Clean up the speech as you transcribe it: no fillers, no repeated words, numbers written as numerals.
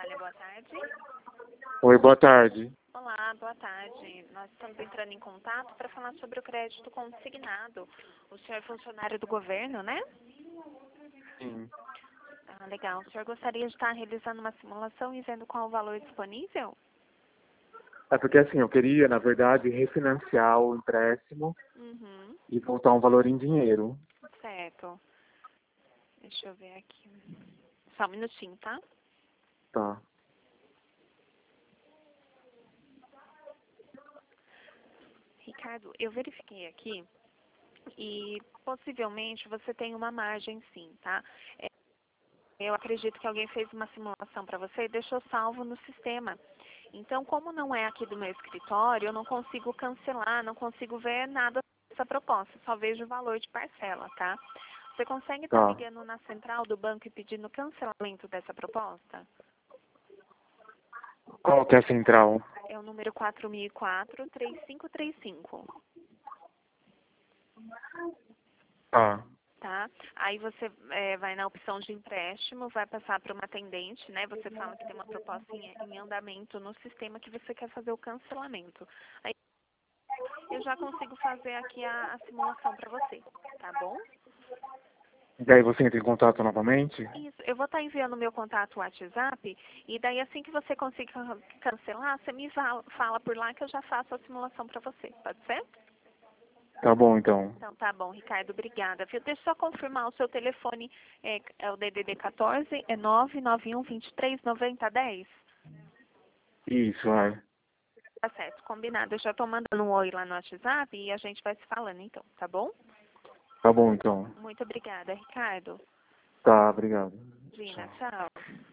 Natália, boa tarde. Oi, boa tarde. Olá, boa tarde. Nós estamos entrando em contato para falar sobre o crédito consignado. O senhor é funcionário do governo, né? Sim. Ah, legal. O senhor gostaria de estar realizando uma simulação e vendo qual o valor disponível? É porque assim, eu queria, na verdade, refinanciar o empréstimo Uhum, e voltar um valor em dinheiro. certo. Deixa eu ver aqui. Só um minutinho, tá? Tá. Ricardo, eu verifiquei aqui e possivelmente você tem uma margem sim, tá? Eu acredito que alguém fez uma simulação para você e deixou salvo no sistema. Então, como não é aqui do meu escritório, eu não consigo cancelar, não consigo ver nada dessa proposta, só vejo o valor de parcela, tá? Você consegue estar Tá. ligando na central do banco e pedindo cancelamento dessa proposta? Qual que é a central? É o número 4004-3535. Tá. Tá? Aí você vai na opção de empréstimo, vai passar para uma atendente, né? Você fala que tem uma proposta em andamento no sistema que você quer fazer o cancelamento. Aí eu já consigo fazer aqui a simulação para você, tá bom? Daí você entra em contato novamente? Isso, eu vou estar enviando o meu contato WhatsApp e daí assim que você conseguir cancelar, você me fala por lá que eu já faço a simulação para você, pode ser? Tá bom, então. Então tá bom, Ricardo, obrigada. Viu? Deixa eu só confirmar o seu telefone, é o DDD 14, é 991239010. Isso, vai. Tá certo, combinado. Eu já tô mandando um oi lá no WhatsApp e a gente vai se falando então, tá bom? Tá bom, então. Muito obrigada, Ricardo. Tá, obrigado. Gina, Tchau. tchau.